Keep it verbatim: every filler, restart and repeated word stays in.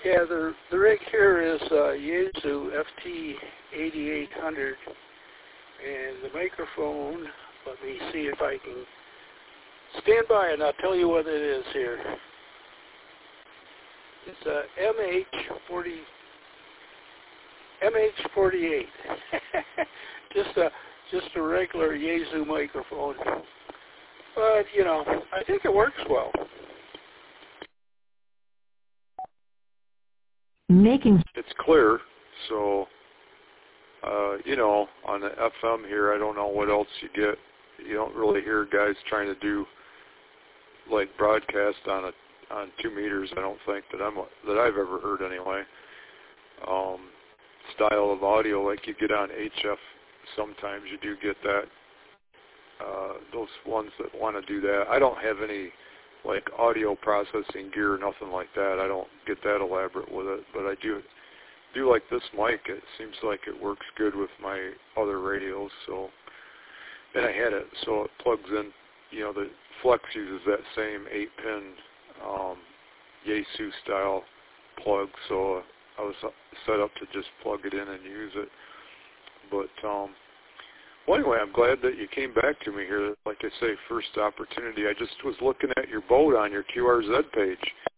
Yeah, the the rig here is uh, Yaesu F T eighty-eight hundred, and the microphone, let me see if I can stand by and I'll tell you what it is here. It's a M H forty, M H forty-eight, just a just a regular Yaesu microphone, but you know, I think it works well. Making it's clear, so uh, you know, on the F M here, I don't know what else you get. You don't really hear guys trying to do like broadcast on a on two meters. I don't think that I'm that I've ever heard anyway. Um, style of audio like you get on H F, sometimes you do get that. Uh, those ones that want to do that. I don't have any like audio processing gear, nothing like that. I don't get that elaborate with it, but I do do like this mic. It seems like it works good with my other radios. So, and I had it, so it plugs in. You know, the Flex uses that same eight-pin um, Yaesu style plug, so I was set up to just plug it in and use it. But um, well, anyway, I'm glad that you came back to me here. Like I say, first opportunity. I just was looking at your boat on your Q R Z page.